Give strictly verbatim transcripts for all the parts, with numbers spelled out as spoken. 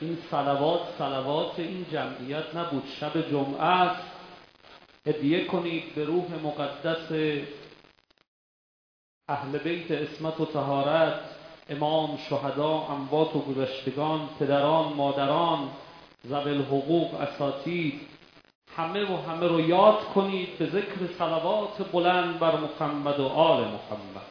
این صلوات صلوات این جمعیت نبود، شب جمعه است. هدیه کنید به روح مقدس اهل بیت عصمت و طهارت، امام، شهدا، اموات و گذشتگان، پدران، مادران، ذوی الحقوق، اساتید، همه و همه رو یاد کنید به ذکر صلوات بلند بر محمد و آل محمد.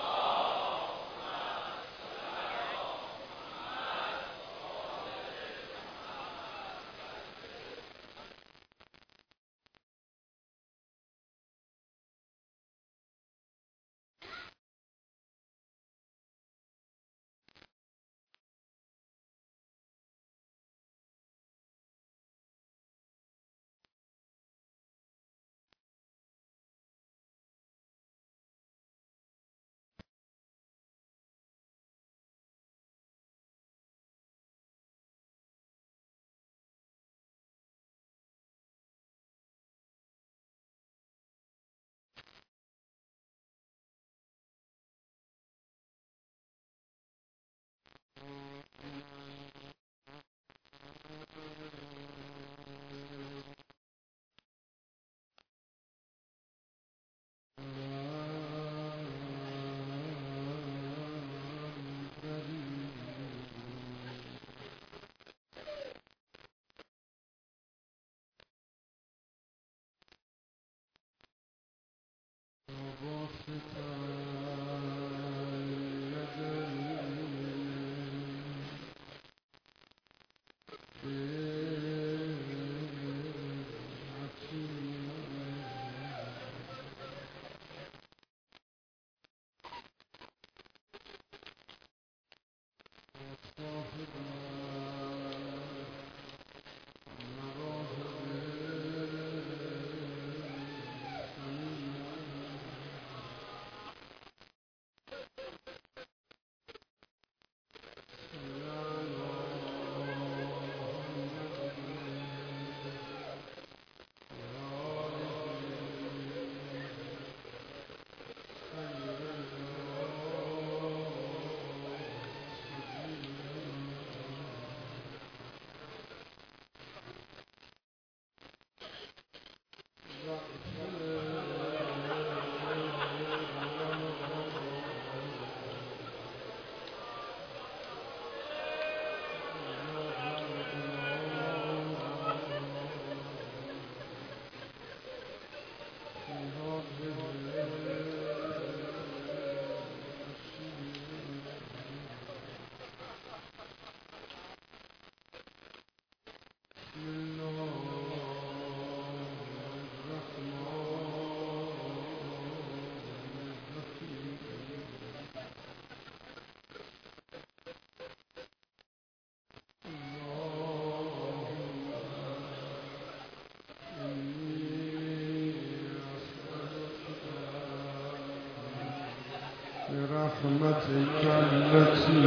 برحمتك التي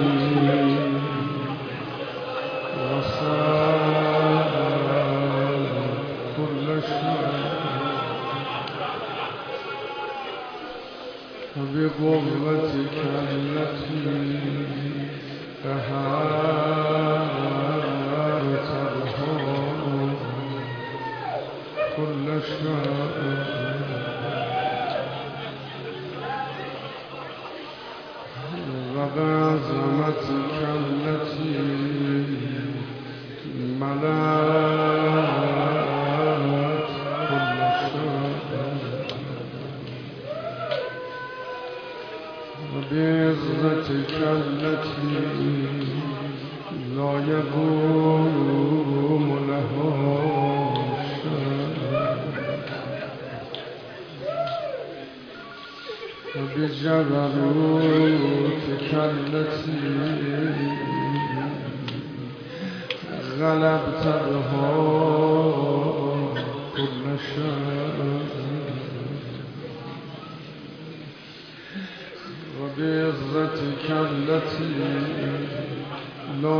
وسعت كل شيء وبقوتك التي أحاطت كل شيء وبعظمتك التي ملأت كل شيء وبعزتك التي لا يقوم لها وبجبروتك التي غلبت بها كل شيء وبعزتك التي لا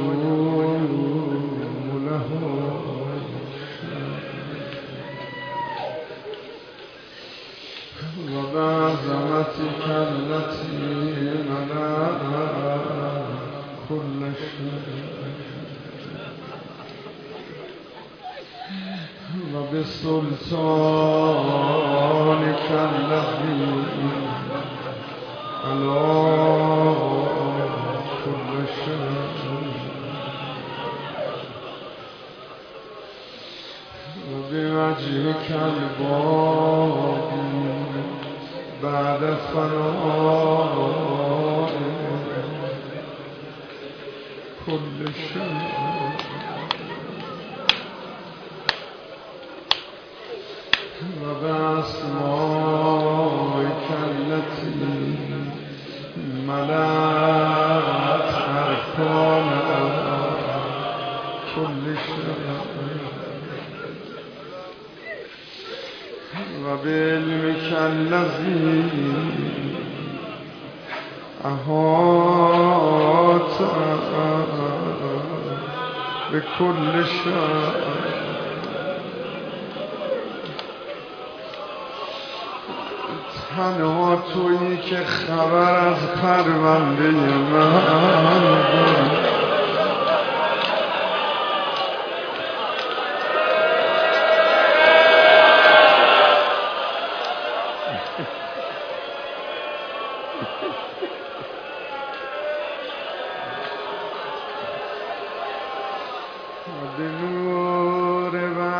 يقوم لها وبعظمتك التي ملأت كل شيء بسلطانك الذي على كل شيء وبوجهك الباقي بعد فناء كل شيء وبأسمائك التي ملأت أركان كل شيء وبعلمك الذي أحاط بكل شيء تنها تویی که خبر از پرونده من داری بنور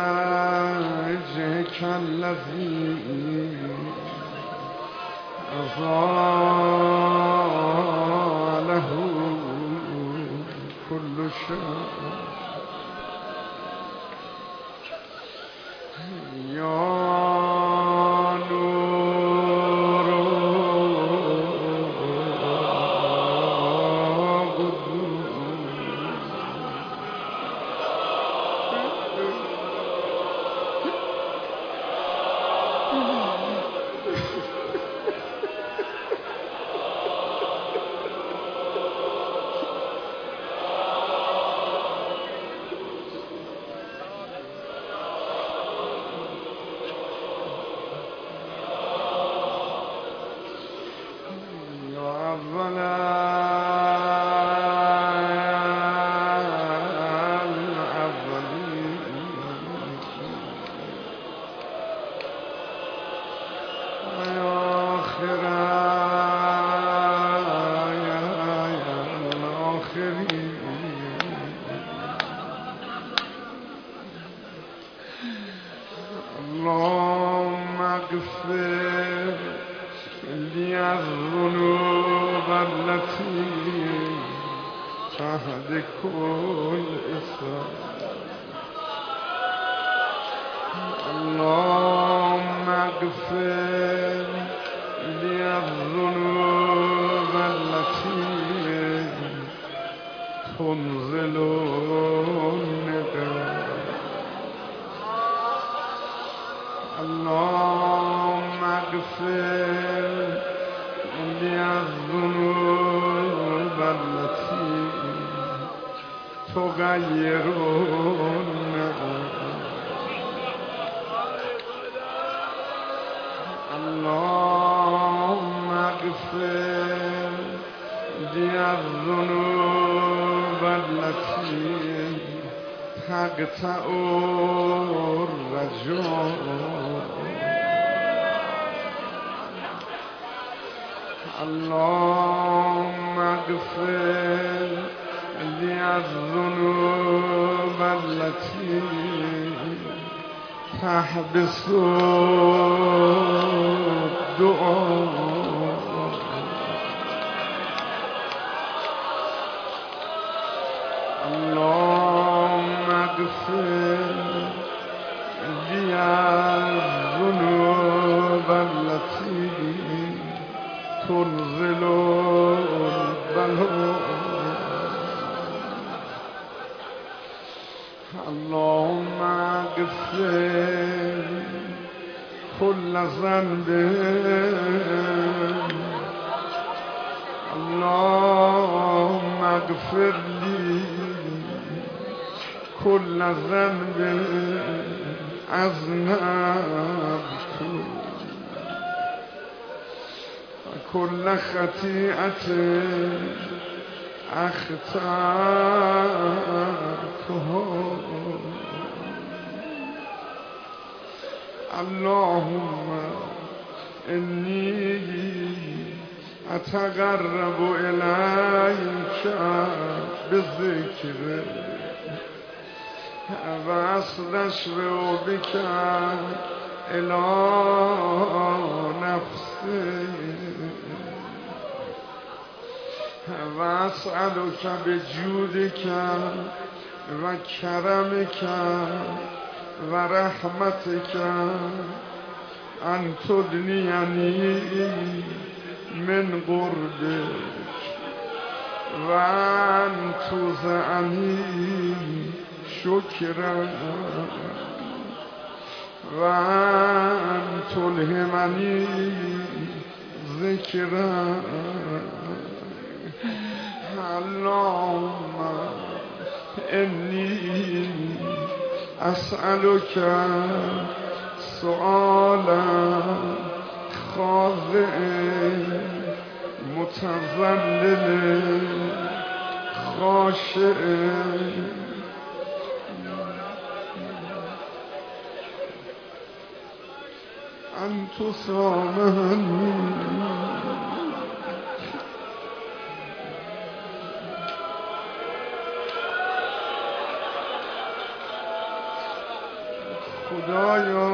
وجهك الذي أضاء كل شيء يا نور اللهم اغفر لي الذنوب التي تهدك الإسلام اللهم اغفر لي الذنوب التي تنزل النقم اللهم اغفر لي الذنوب التي تغير النقم اللهم اغفر لي الذنوب التي تقطع الرجاء اللهم اغفر لي الذنوب التي تحبس الدعاء اللهم اغفر لي الذنوب التي تنزل البلاء اللهم اغفر كل ذنب اللهم اغفر لي كل ذنب أذنبت كل خطيئة أخطأتها اللهم إني أتقرب إليك بالذكر وأستشفع بك إلى نفسي وأسألك بجودك وكرمك ورحمتك أن تدنيني من قربك وأن تزعني شكرا وأن تلهمني ذكرا اللهم إني أسألك سؤالا خاضع متذلل خاشع أن تسامحني خدایا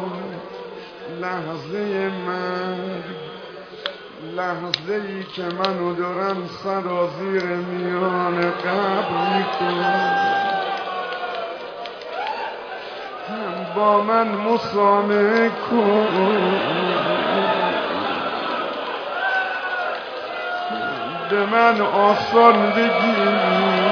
لحظه من لحظه ای که منو دارم سرازیر میان قبر میکنم با من مسامحه کن به من آسان بگیر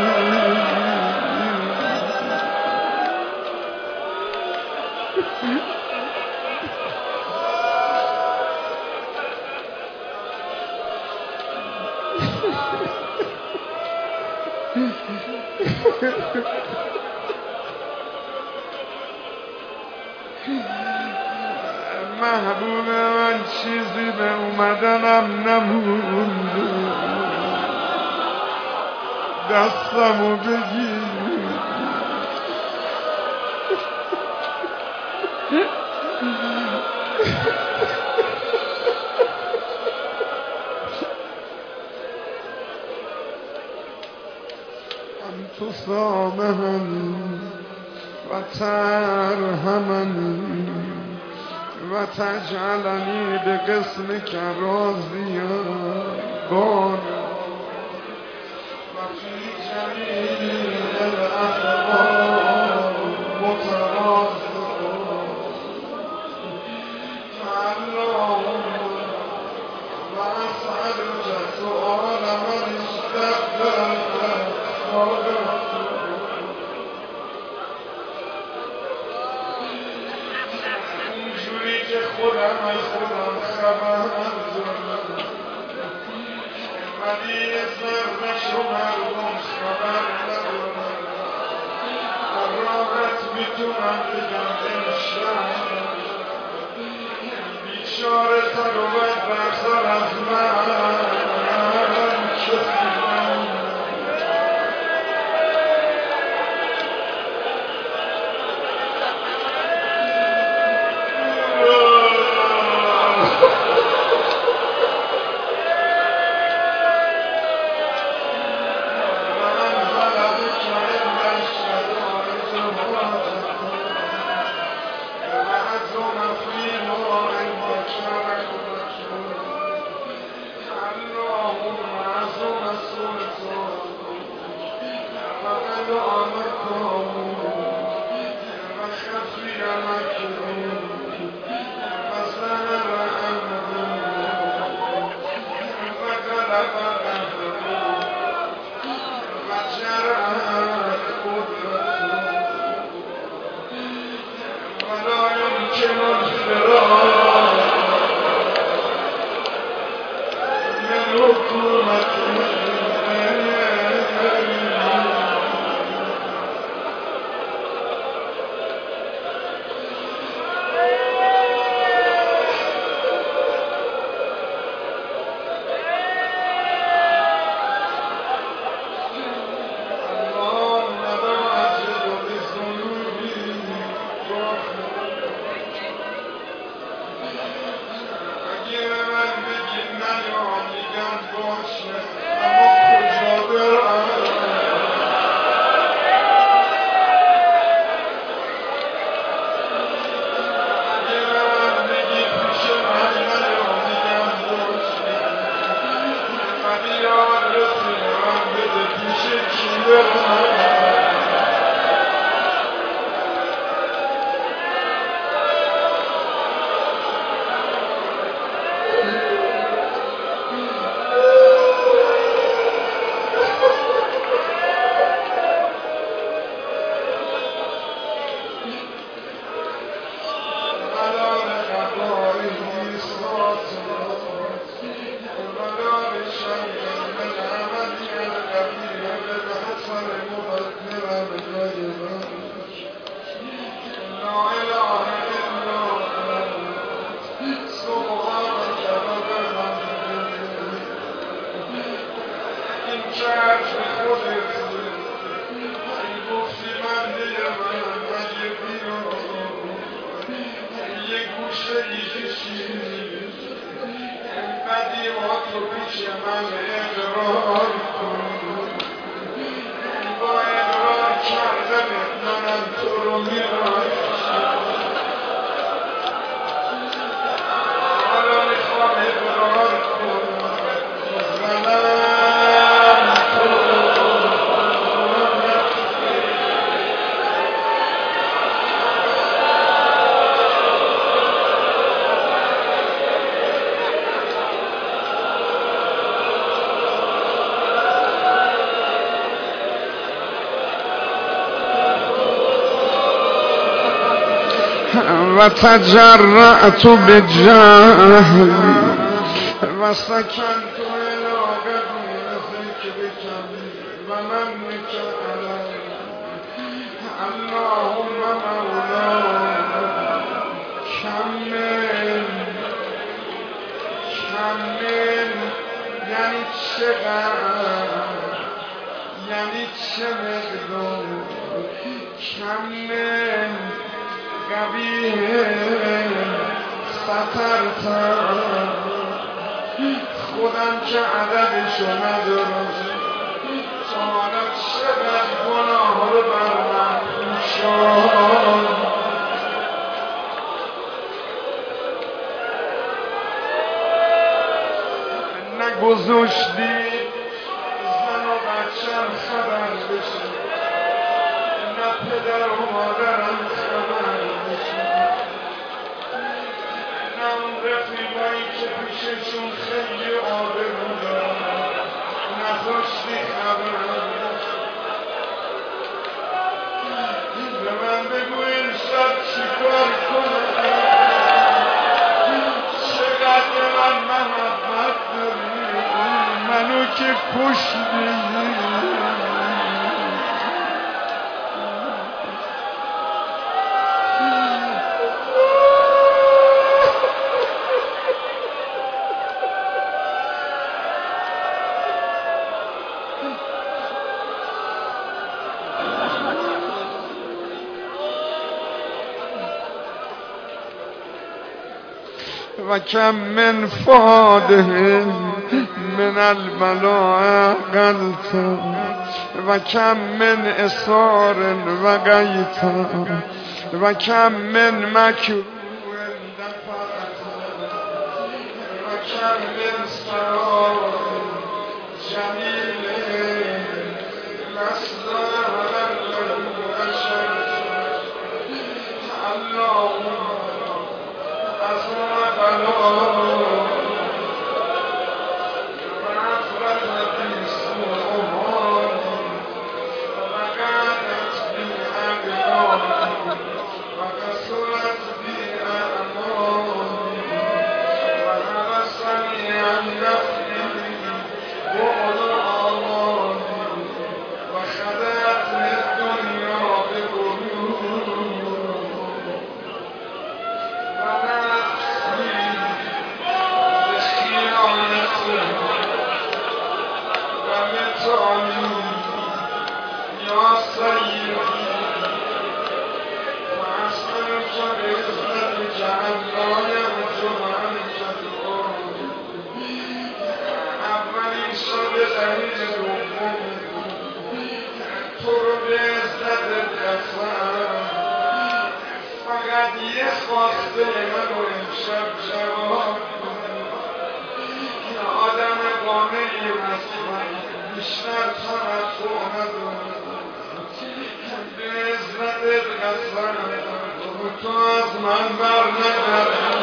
محبوب من چیزی به اومدنم نمونده دستمو بگیر أن تسامحني وترحمني وتجعلني بقسمك راضيا بانا وفي جميع الأحوال متراضيا اللهم وأسألك سؤال من اشتد خودم از خودم خبر دارم ولی سر نشو مردم خبر ندارم راحت میتونم بگم انشاءالله بیچاره تر و بدبختر از من کسی وتجرأت بالجهل وسكنت إلى قديمك ومنك علي اللهم مولاي كمل كمل یعنی چقدر یعنی چه مقدار کمل قبیه سترتا خودم که عددشو ندارم تا حالا چقدر گناه رو بر من پوشان نگذاشتی زن و بچم خبر بشه نه پدر و مادرم خبر بشه نه اون رفیقایی که پیششون خیلی آبرو دارم نذاشتی خبر بشه به من بگو این شب چیکار کنم چقدر من محبت داری منو که کشتی و کم من فاده من البلاء قلت و کم من اصار و غیت و کم من مکروه دفعت و کم من سرار جمیل لسنا له اشرت اللهم أصاب له وعفرت في سوء وكانت بي أقدام وكسرت بي أعمامي وحبسني عن نفسي بعد أمامي وخدعتني الدنيا بغرور يا سيدي وأسألك بإذنك أن لا يرجو عنك الأرض أولي صدقني دوم تو رو به عزت دفعم فقط یه خواسته منو امشب جواب کن. آدم خانه مسمن بیشتر توقع ندارم به عزت قسم تو از من بر نگردم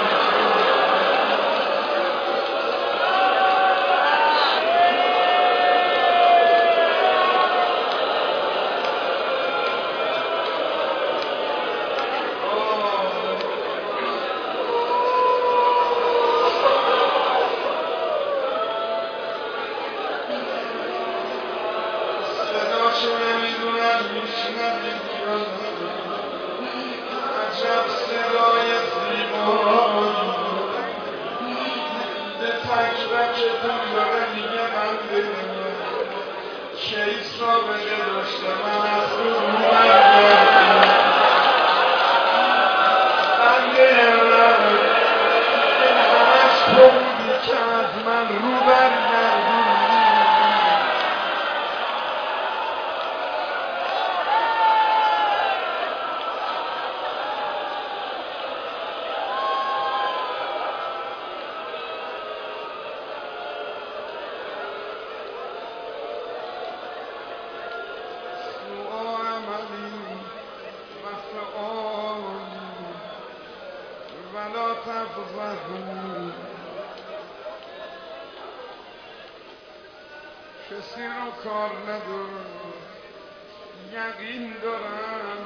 کسی رو کار ندارم یقین دارم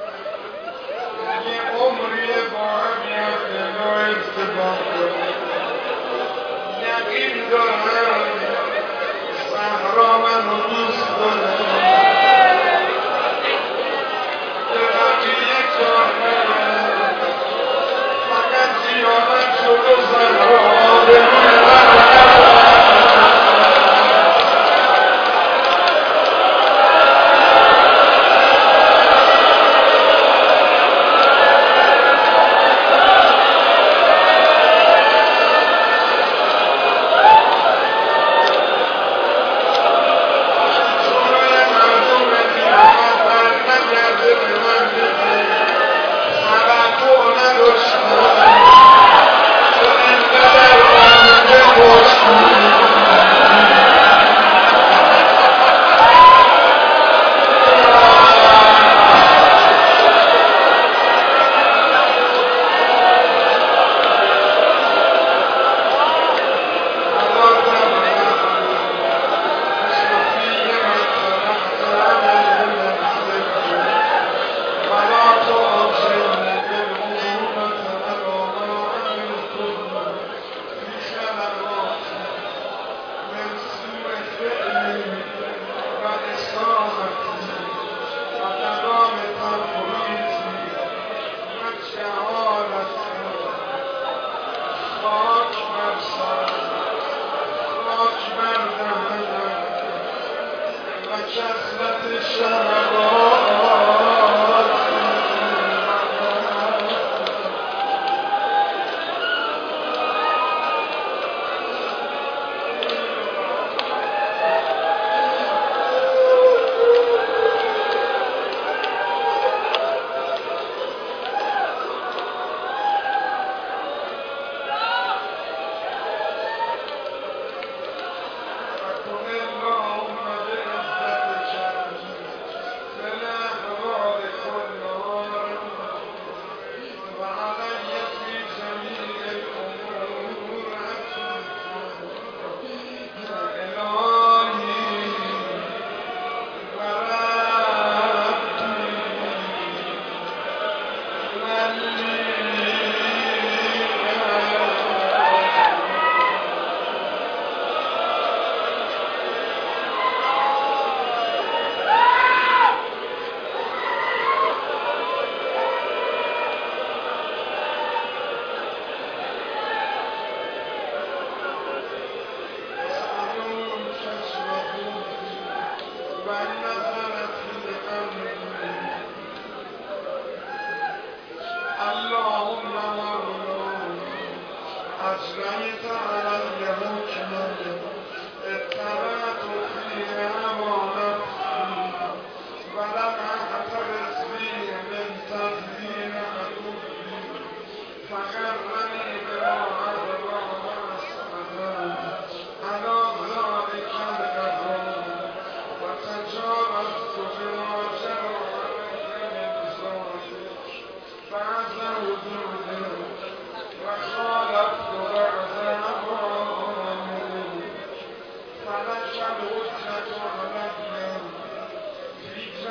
یه عمری با هم یقین و ارتباط دارم یقین دارم صحرا منو دوست دارم به بقیه کار ندارم فقط زیادت شد و صحرا آدمی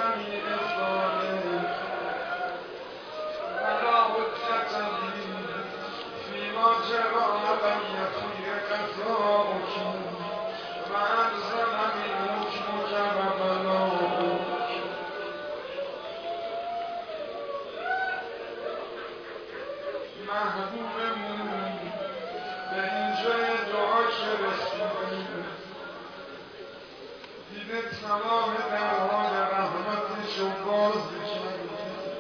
جمیع ظالم ولا حجت لی فیما جرى علی فی قضاؤک و الزمنی حکمک و بلاؤک. محبوبمون به اینجای دعا که رسیدیم دیده تمام درهای رحمتش رو باز بکنیم،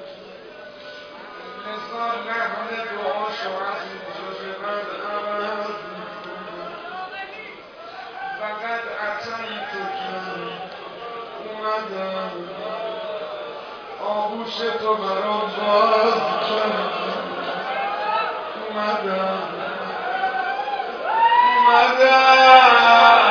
لذا لحن دعاشو از اینجا به بعد عوض میکنیم. فقط اتایی تو کن اومدم آغوش تو برام باز کردم، اومدم اومدم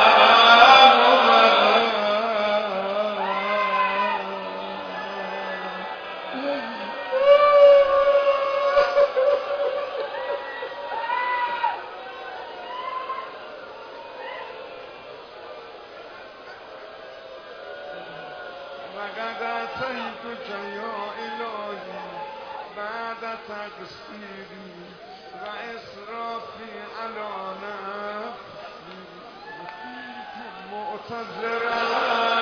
وقد اتیتک یا الهی بعد تقصیری و اسرافی علی نفسی معتذرا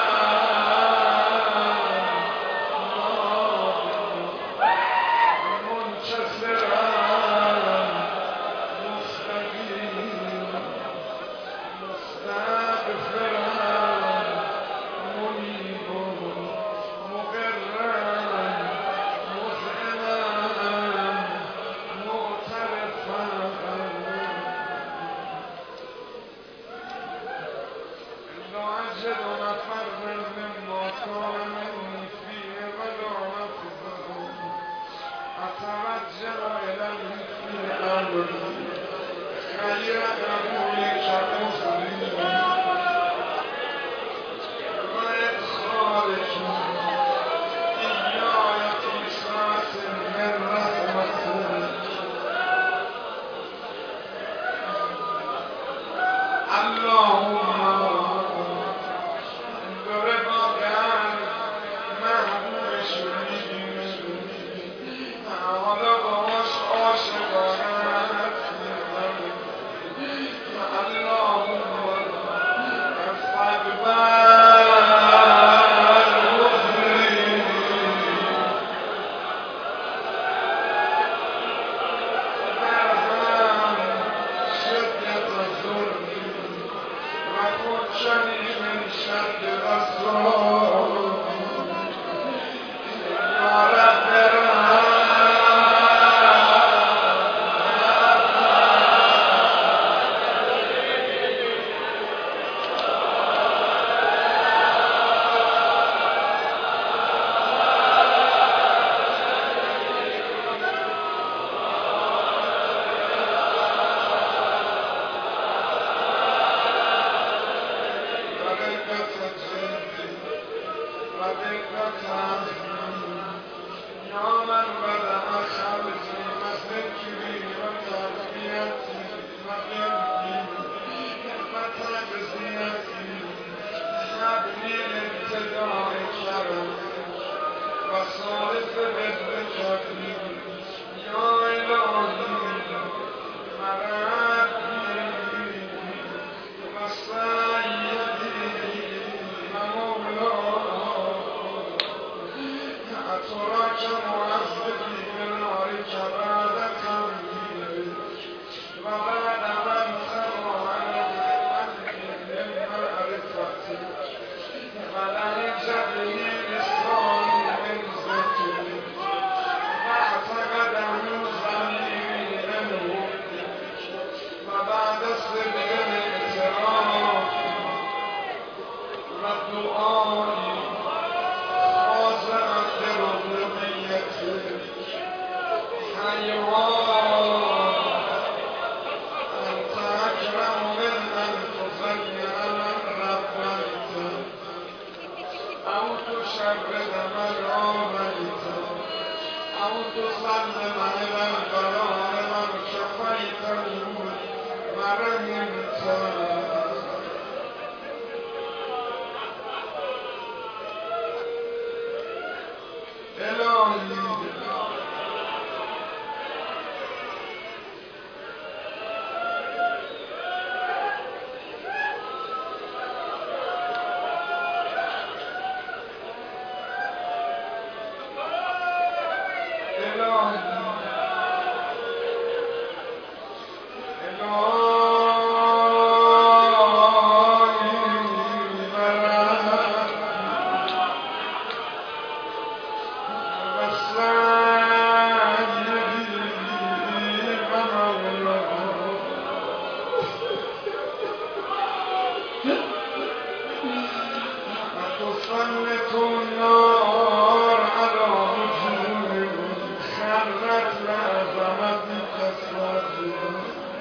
سنة النار على وجوههم خرت لعظمت التصادم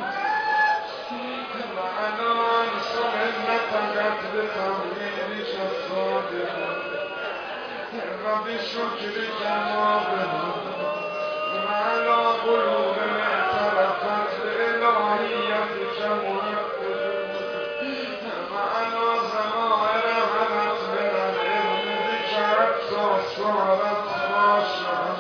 وعلى أنصر نطقت بتمهيدش الصادق وبشكرك ماضهم وعلى قلوب اعترفت بإلهيتك مؤكد وعلى ضمائر هلت من العلم بك صارت خاشعة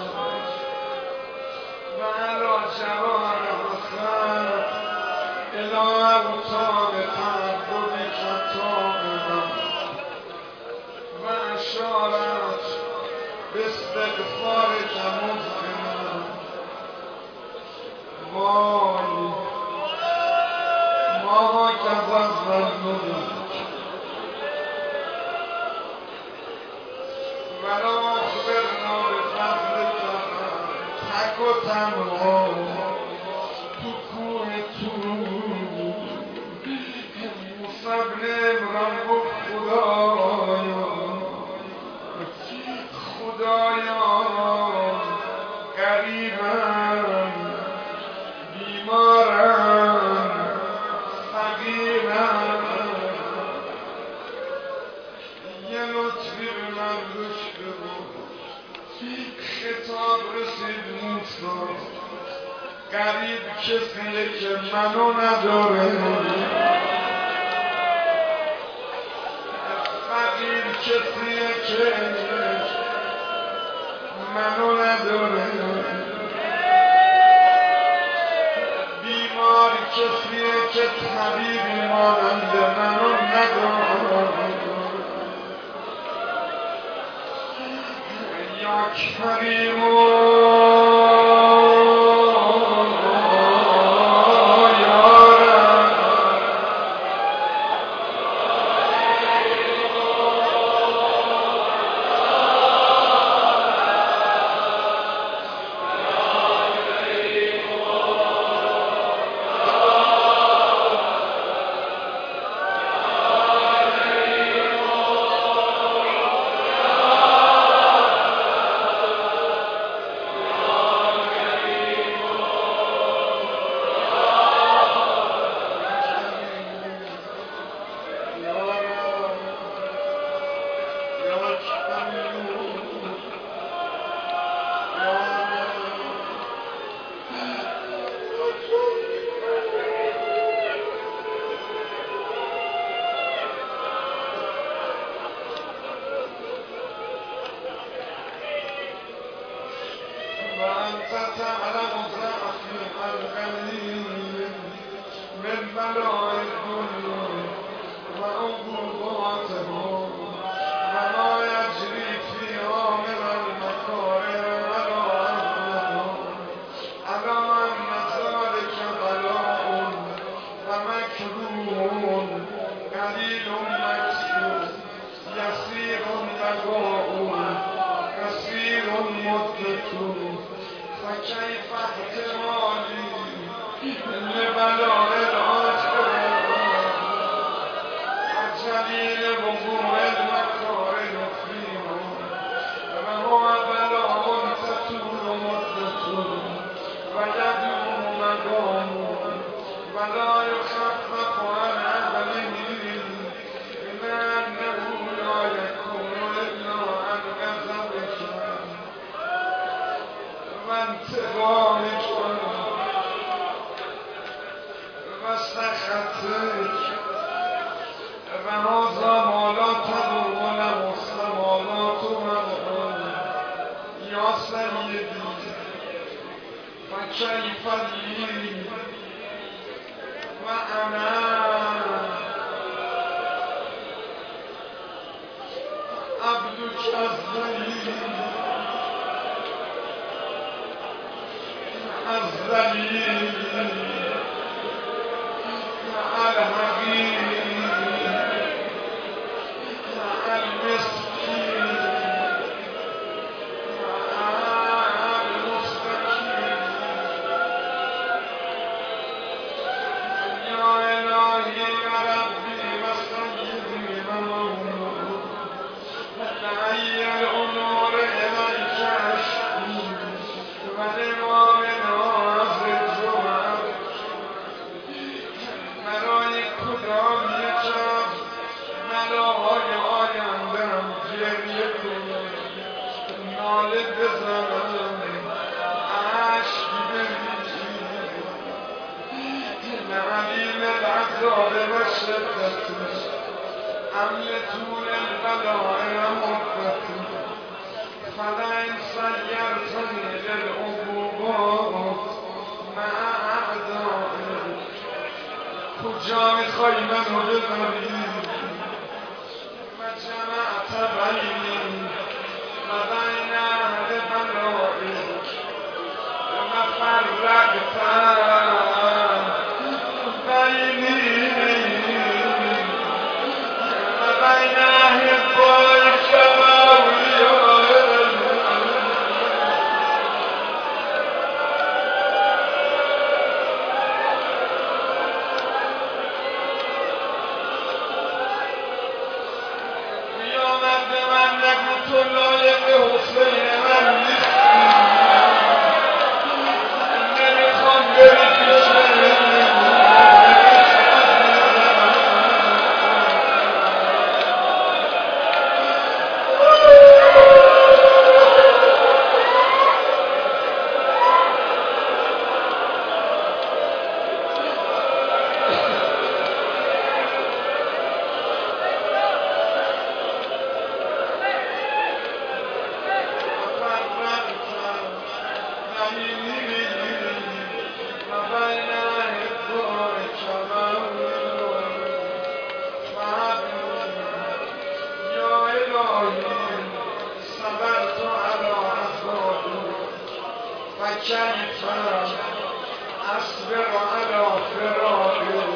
وعلى جوارح خانت إلى أوطان تعبدك طامنا وأشارت باستغفارك مذهنا وای ما هكذا الظن ولا أخبرنا بفضلك تک و تنها تو کوه طور موسی بن عمران گفت خدایا خدایا غریبم بیمارم فقیرم یه لطفی به من گوش بده خطاب رسید موسی غریب کسیه که منو نداره فقیر کسیه که منو نداره بیمار کسیه که طبیبی مانند منو نداره یا کریمو حمل طول البلاء مدتی فلن سيرتني للعقوبات مع أعدائي کجا میخوای منو ببری و جمعت بینی و بین اهل بلایی و فرقت بینی و بین اهل بلایی تو لایق حسین من نیستی نمیخوام بری پیشه كيف أصبر على فراقي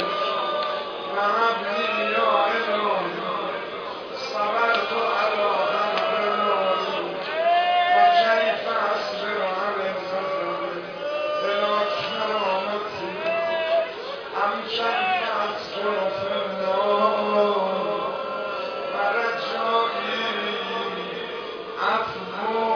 وعبدي يا إلهي صبرت على أمري وكيف أصبر على الزمن إلى كرامتي أم كيف أصبر في النار ورجائي عفو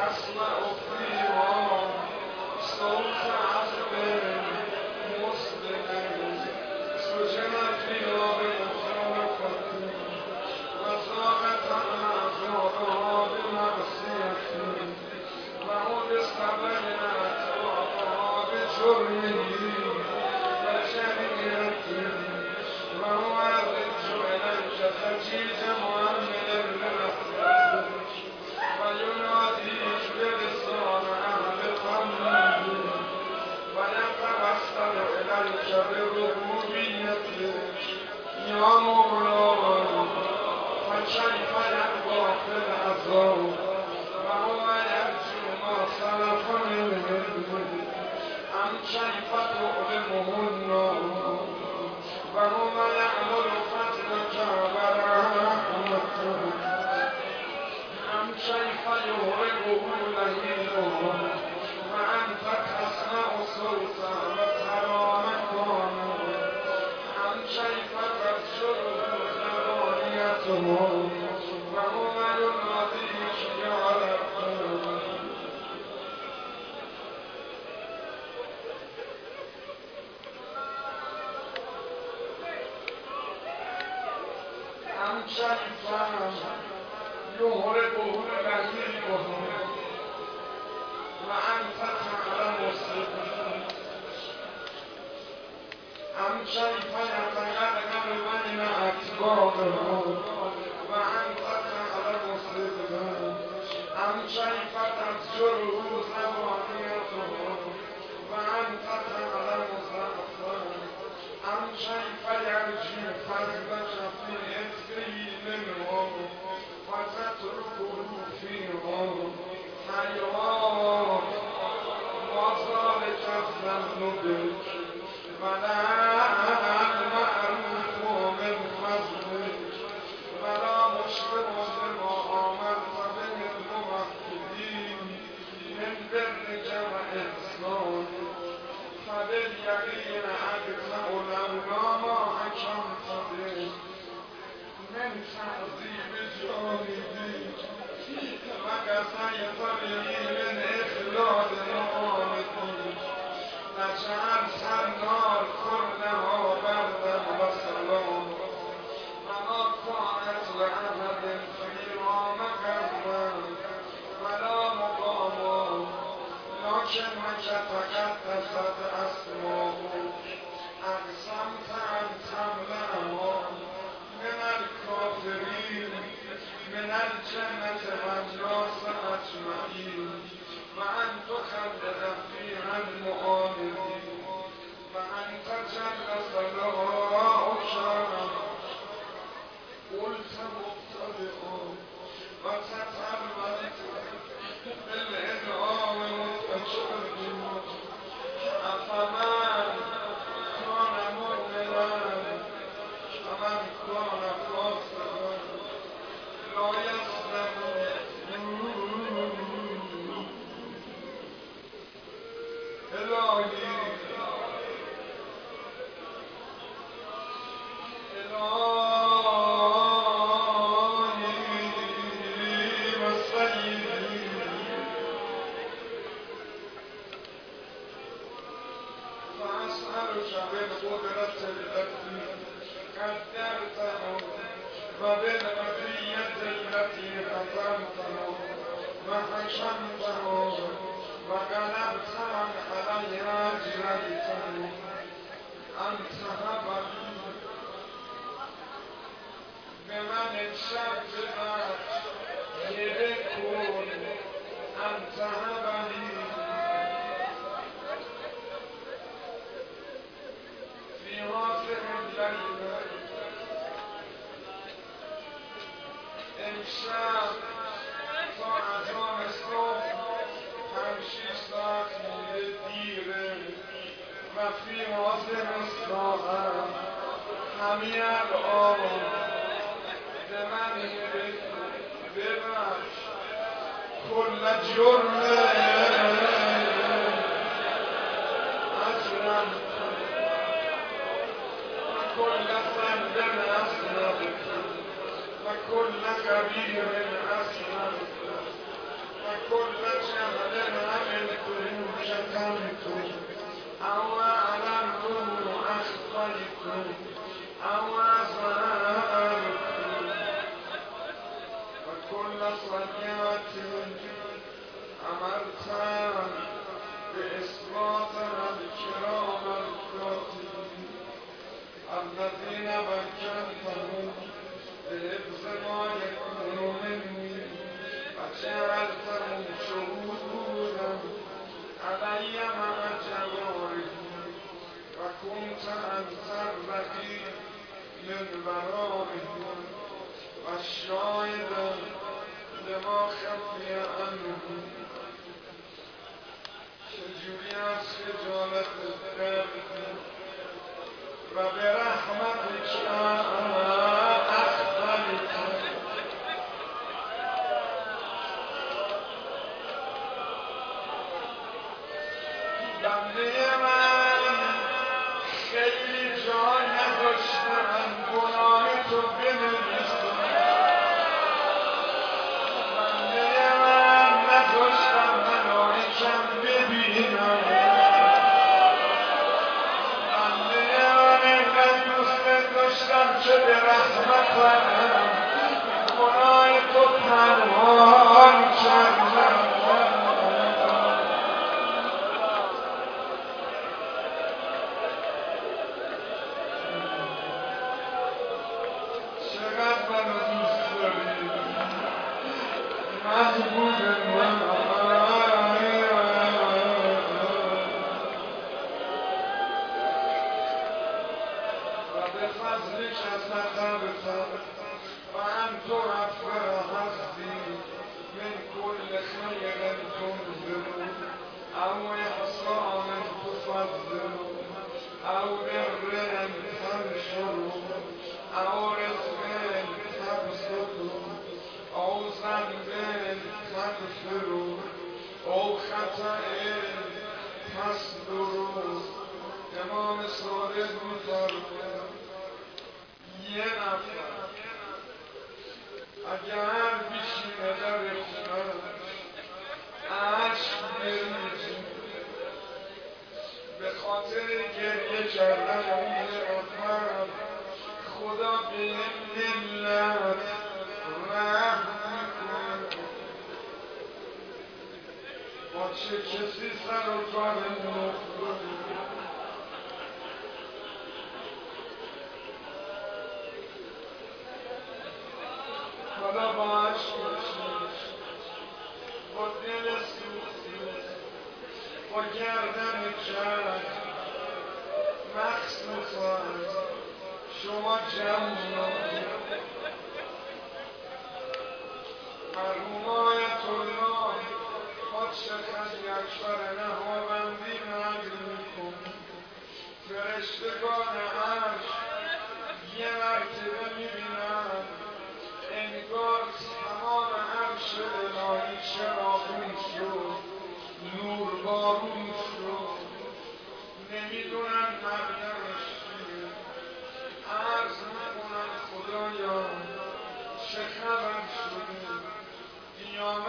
تسمع فيها صوت عذب مسلم سجن فيها بمخالفة وصاغت أعزائها بمعصيته وعبس بينات وعطاها بجرمه وشريعته وهو يرج إلى الجسد مؤمن للأخلاق ويناديك بلسان أهل قلبه ويتوسل إليك بربوبيته يا مولاي فكيف يرضى في العذاب وهو يرجو ما سلف من علمه أم كيف تؤلمه النار وهو يأمل فضلك ورحمته أم كيف يهربه لهيبه وأنت تسمع صوتا وترى مكانه أم كيف تبشره ثمانيته وهو يناديك يا رب أم كيف يهربه لهيبه وأنت تعلم سره أم كيف يتغلغل بين أكباده وأنت تعلم سره أم كيف تزجره ثمانيته وأنت تعلم ضعفه أم كيف يرجي فضلك في إثره منه وتتركه في غار حيوان وذلك الظن بك ولا المعروف من فضلك ولا مشكل بما آمنت به الموحدين من برك وإحسانك فباليقين أجزأ لولا ما حكمت به من تعظيم جانبي وكسيت به من إخلال مقامكم لجعلت النار كلها بردا وسلاما وما كانت لأحد فيها مكرما ولا مقاما لكنك تقدست أسماؤك أقسمت أن تملأها من الكافرين من الجنة والناس أجمعين وأن تخلد فيها المؤمنين وأن تجل صلاحك قلت مبتدئا وتتعلمت بالإنعام متجرد أفمن كان مؤمنا ومن كان فاسقا لا يستوون إلهي إلهي وسيدي فأسألك بالقدرة التي قدرتها وبالمزية التي ختمتها وحشمتها وغلبت من عليها جريته أن تهب بمن الشبهات يبكون أن تهبني في هذه الليلة إن شاء طاعة الصوت همشي ساعتي للدير وفي هذه الساعة همي الآن بمن ببخش كل جرم أجرمت وكل ذنب أسلمت وكل كبير أسلمت كل جبل عملتم شتمتم أو أعلنتم أخفيتم أو أظهرتم وكل صيحة أمرت بإسقاطها الكرام الكاتبين الذين مكنتهم بحفظ ما يكون مني وجعلتهم شهودا علي مع جوارهم وكنت أنت الرقيب من ورائهم والشاهد لما خفي عنهم چجوری از خجالت دردی و به رحمتش اخبرت بنده من خیلی جا نداشتم گناه تو بنویسم بنده من نداشتم ملائکم ببینم بنده من اینقدر دوست داشتم که به رحمتم گناه تو پنهان کردم چقدر منو دوست داری محبوب من و به فضلش از نظرتم و انت غفر هستی من كل خیر تنزل او احسان تفضل او بر تنشر او رزق تبسط او ذنب تغفر او خطأ تصدر امام صادق می‌فرماید یه نفر اگر بشینه در خونه‌اش اشک بریزه به خاطر گریه کردن اون نفر خدا به این ملت رحم میکنه با چه کسی سر و کار نخوری حالا با عشق بشید با دل سوختی با گردن کرد مخصوصا شما جمعی مرحوم آیت الله پادشاه خدی اکبر نهاوندی نقل میکن فرشتگان عرش یه مرتبه میبینن انگار تمام عرش الهی چراغون شد نور بارون شد نمیدونن مردمش چیه عرض میکنن خدایا چه خبر شده بیان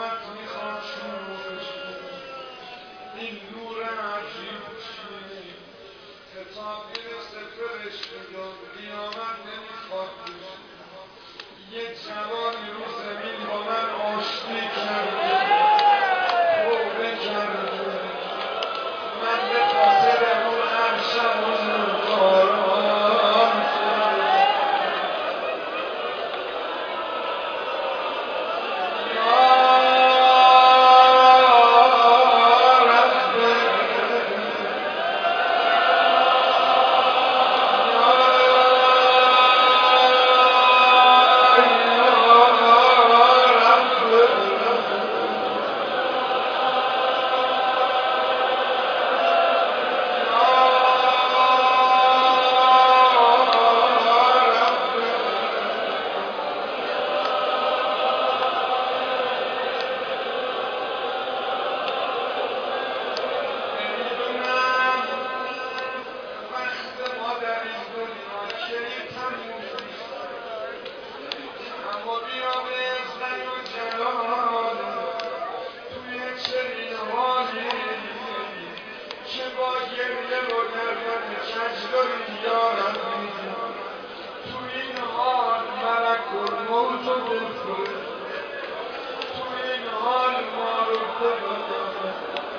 داری یا ربی تو این حال ملک الموت رو بفرست تو این حال ما رو ببرد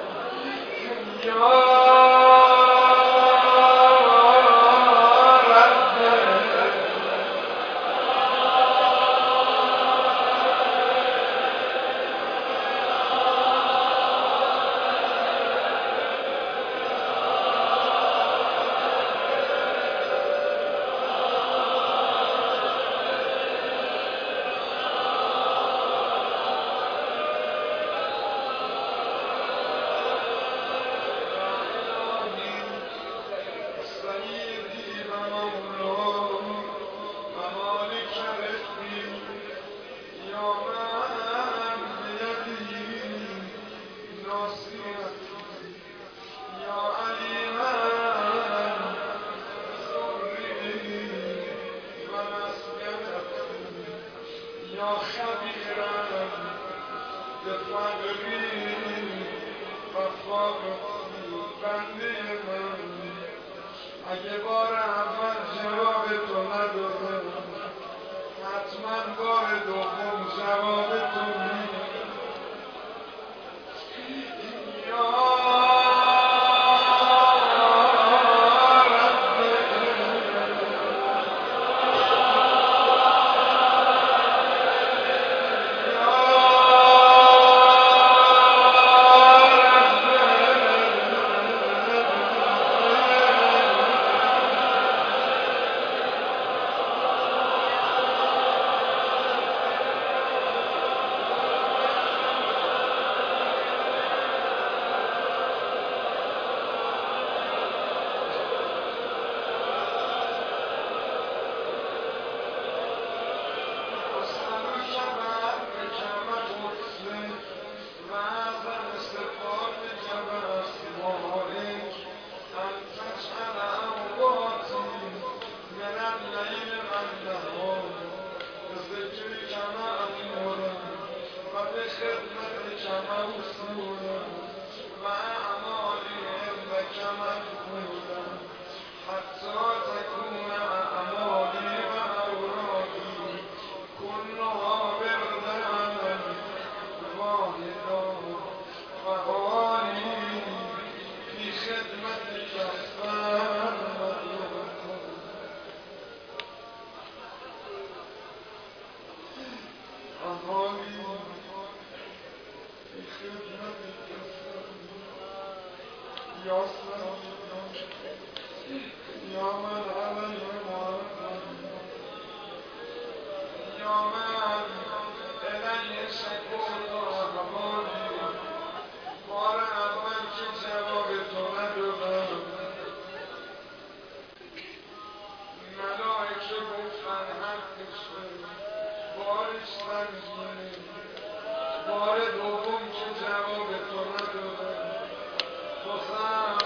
یا اگه بار اول جواب تو ندادم حتما بار دوم جواب تو میدم یا بار دوم که جواب تو ندادم بازم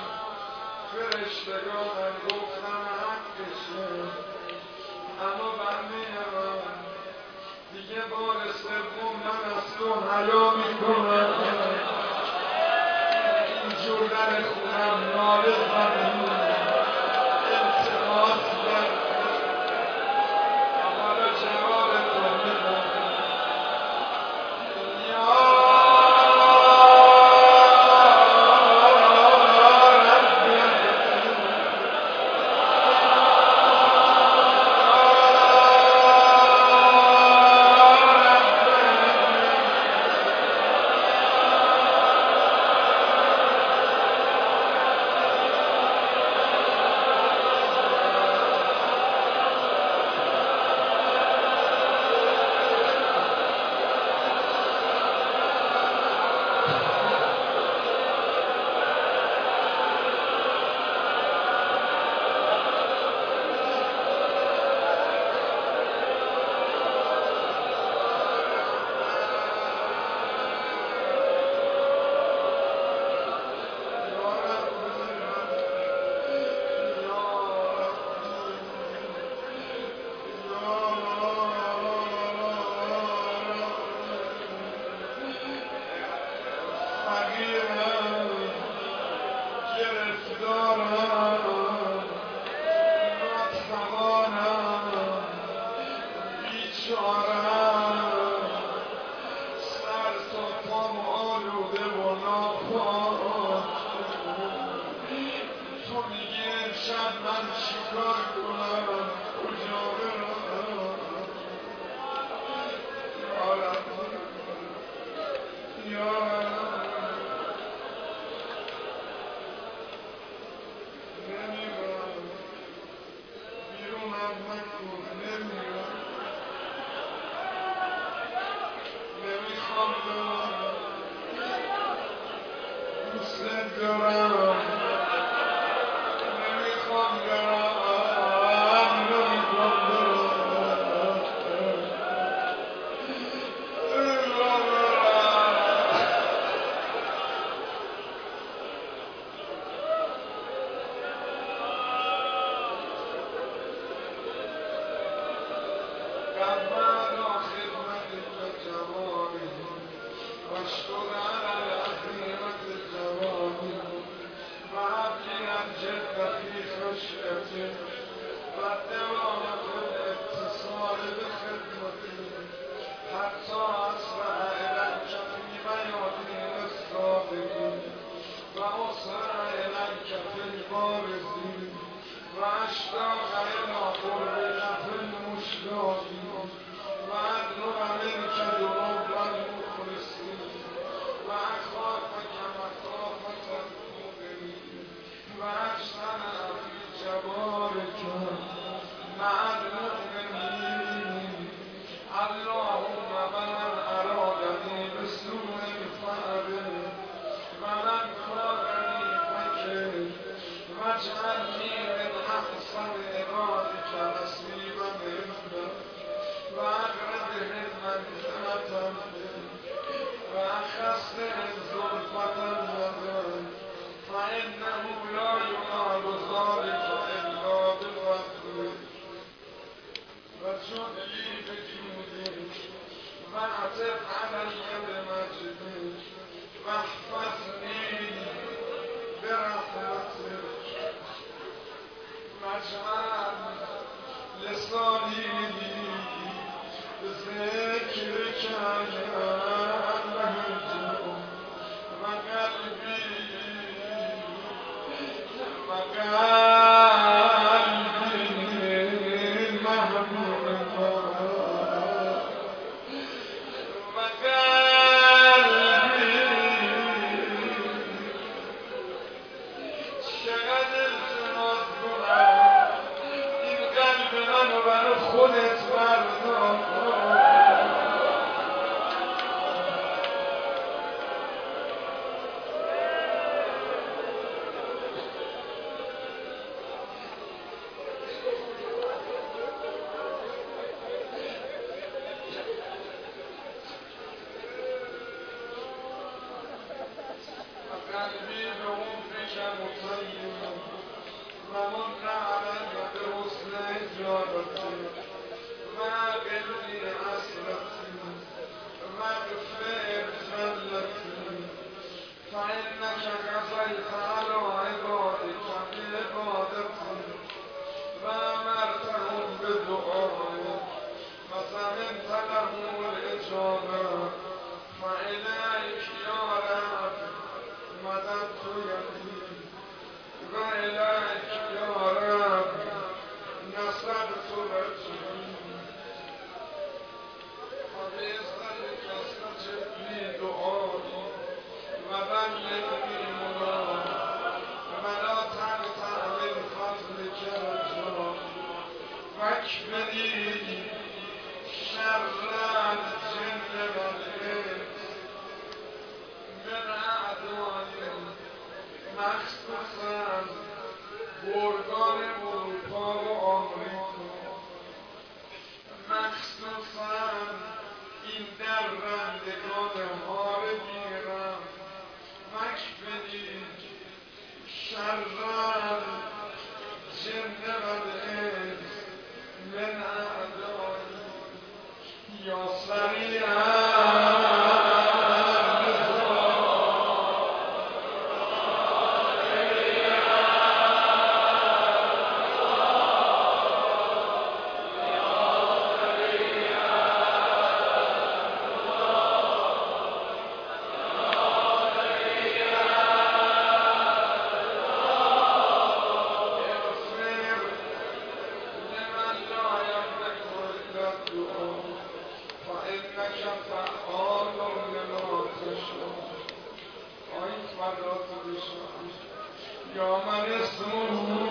فرشتگانم گفتم حقشه اما بنده من دیگه بار سوم من از تو حیا میکنم اینجور در خونم ناله زدم التماس کردم حالا جواب تو میدم دوست دارم نمیخوام برم نمیخوام برم نمیخوام برم قبلا خدمت جوانی واشکر على العظيمة الجواني وعبلي عن جد في خشيته والدوام في الاتصال بخدمته حتى أسرع إليك في ميادين الصابرين وأسرع إليك في البارزين وأشتاق إلى قربك في المشتاقين وأدنو منك دروب المخلصين وأخافك مخافة المؤمنين وأجتمع في جبارك مع المؤمنين اللهم من أرادني بسوء فأبه ومن كادني فكر واجعلني من أحسن عبادك نصيبا منه وأقربهم منزلة وأخسهم زلفة النظر فإنه لا ينال ذلك إلا بفضله وجد لي بجودك وأعطف علي بمجدك واحفظني برحمتك واجعل لساني ذكرك مهجر وقلبي وقلبي مهموم خودت بردار قلبي بحبك مطيب ومن علي بحسن إجابتك وقلبي حسرتي واغفر زلتي فإنك قضيت على عبادك بعبادتي وأمرتهم بدعائك وسمعت لهم الإجابة فإليك يا رب مددت يدي وإليك يا رب نصبت وجهي وبإذنك استجب لي دعائي وبلغني مرادي ولا تقطع من فضلك رجائي واكفني شر الجن والإنس من أعدائي مخصوصا بردان اروپا و آمریکا مخصوصا این درندگان هار بیرم مکفنید شر جن و الانس من اعدایی یا سریعا یا من اسمه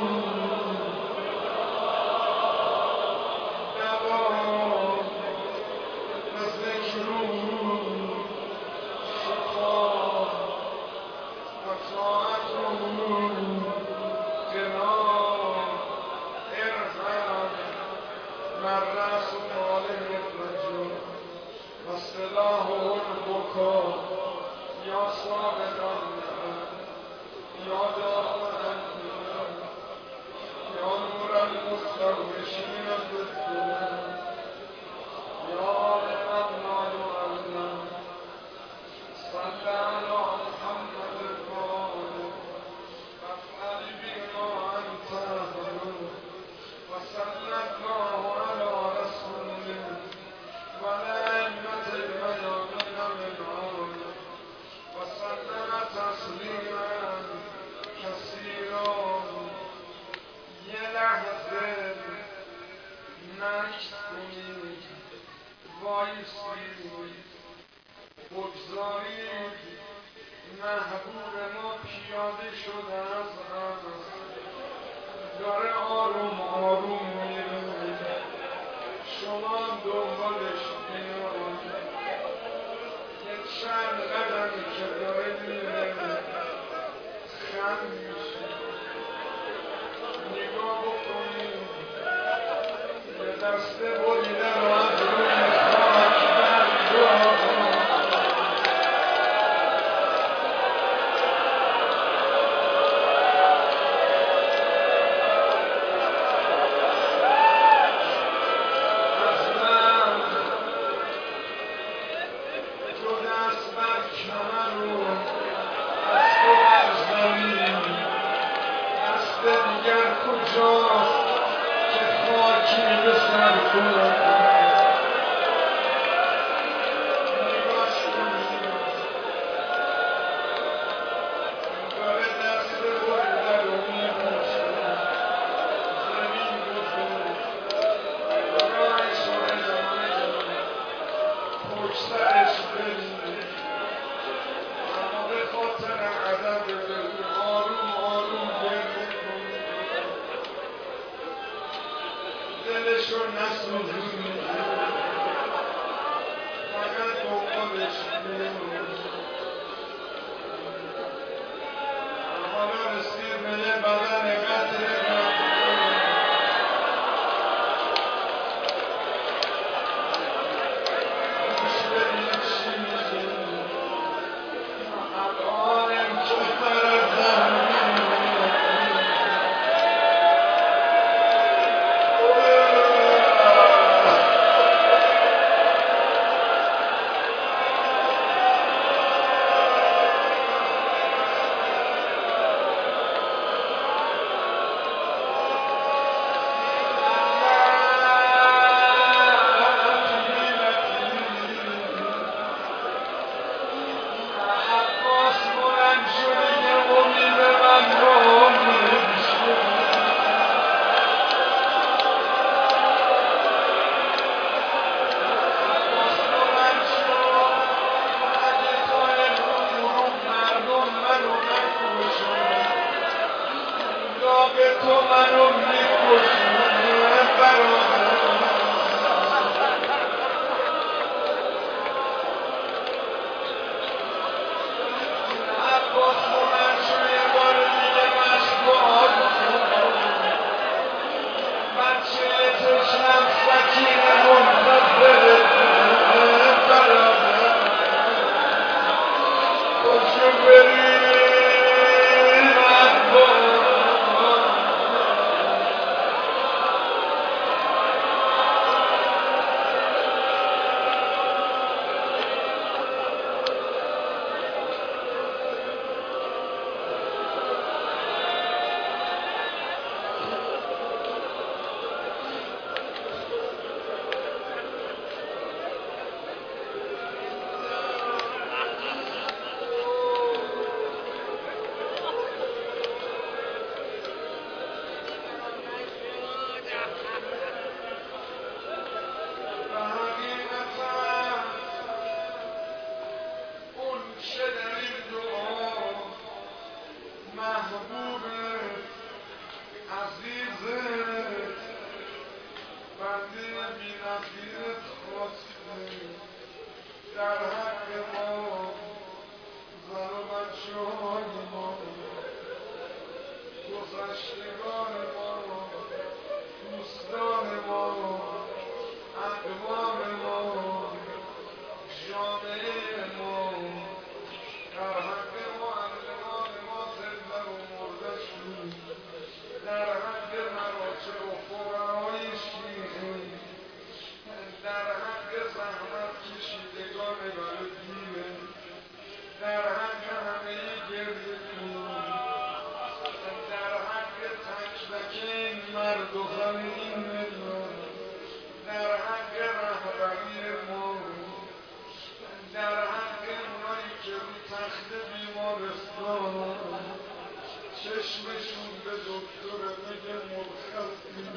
دوام و ذکره شفا و چشمشون به دکتر میگه مرخصی،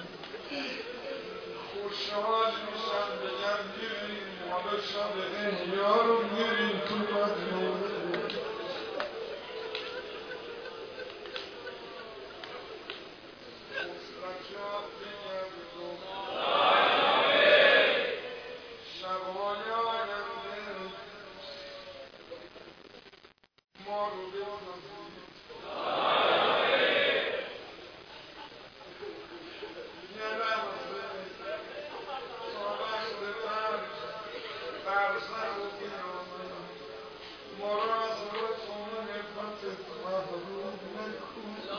خوشحال میشن بگن میریم حالا شب احیا رو میریم تو مجموعه. خسرجات بگرد شبهای آینده ما رو بسازید. یه لحظه تا وقت مرگ برزخ و قیامت ما را از رسول نعمتت محروم نکن.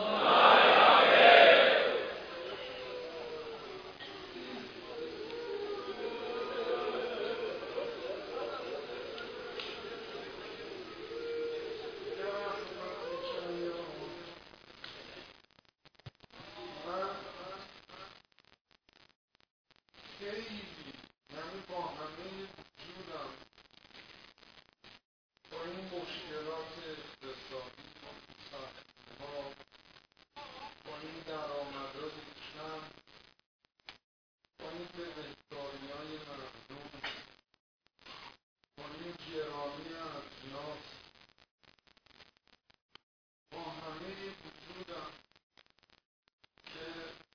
یعنی با همه وجودم با این مشکلات اقتصادی سختی‌ها، با این درآمدهای کم، با این بدهکاری‌های مردم، با این گرانی اجناس، با همه وجودم که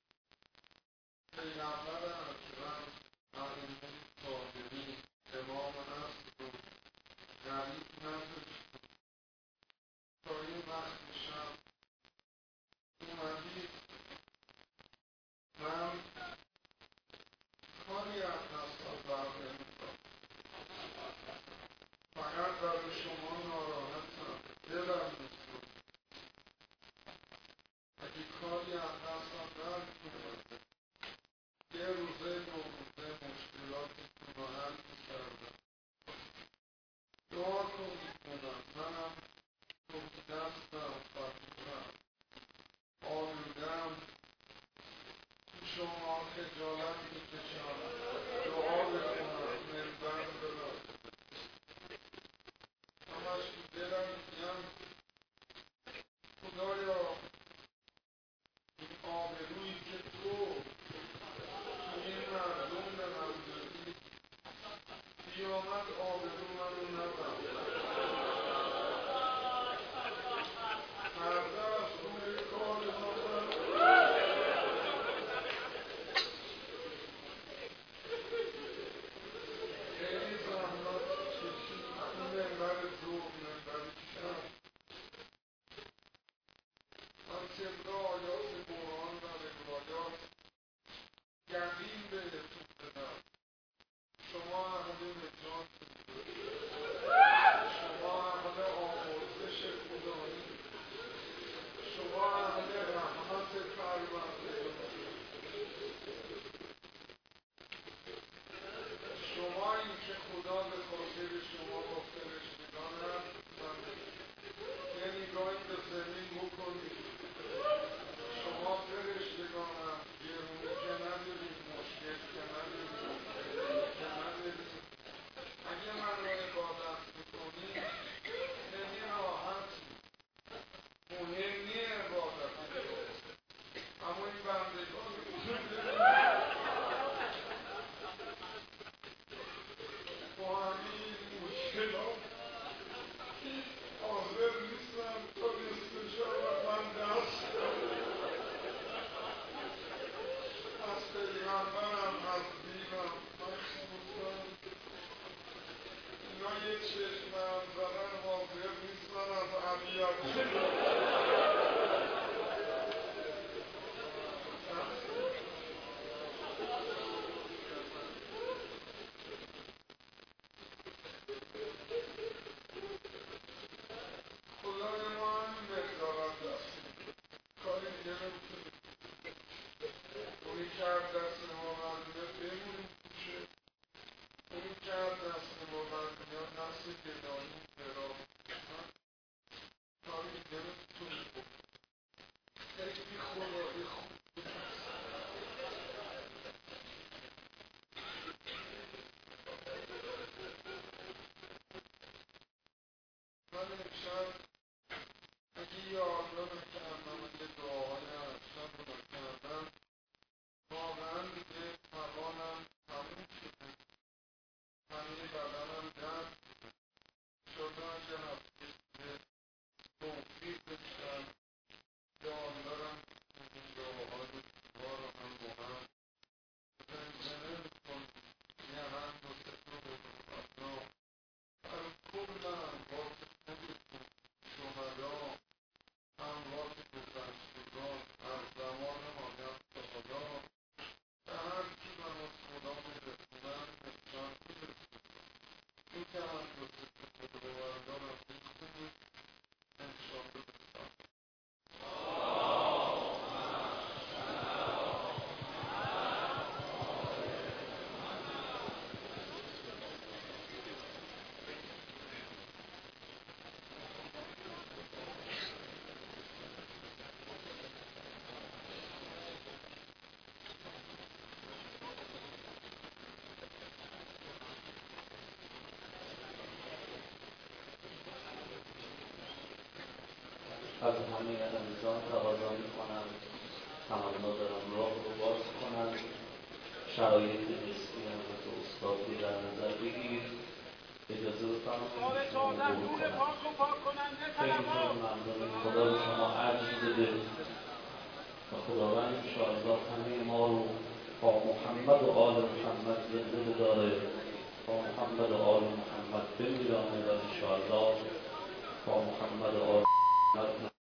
پیغمبر اکرم ائمه طاهرین امام عصر رو غریب نذاشت تا این وقت شب اومدید. من کاری از دستم بر نمی‌دارم، فقط برای شما ناراحتم، دلم می‌سوزه. اگه کاری از دستم بر نمی‌دارم یه روزه دو روزه مشکلاتتون رو حل می‌کردم. دعا کنید کنم منم تو دستم فقیرم آلودم، شما خجالت میکشم دعا بکنم منبر برم. همش تو دلم میگم خدایا این آبرویی که تو تو این مردم به من دادی قیامت آبرو منو نبر. فردا از خونه کار من خیلی زحمت کشید، این منبر ظهر منبر شب من طبق آیات قرآن و روایات یقین بهتون بدم شما اهل نجات، شما اهل آمرزش خدایی، شما اهل رحمت پروردگار، شما این که خدا به خاطر شما با فرشتگان حرف میزنه. یه نگاهی به زمین بکنید، شما بشتن جان دارم این جاهای دیوار هم با هم زنزنه کن یقند و سفر و بخفنا بر کل اموات خودتون شهدا اموات گذشتگان هر زمان مانند تا خدا به هر کی من از خدا میرسونم نسبت میرسونم این که هم دو سفر خداوندان هم میخونید انشاءالله بسن از همه عزیزان تقاضا میکنم تمنا دارم راه رو باز کنم. شرایط جسمی حضرت استاد رو در نظر بگیر. اجازه بفرمایید شما برو کنم. خیلی خیلی ممنونیم. خدا به شما عجز بده و خداوند انشاءالله همه ما رو با محمد و آل محمد زنده بداره، با محمد و آل محمد بمیرانه و انشاءالله با محمد و آل محمد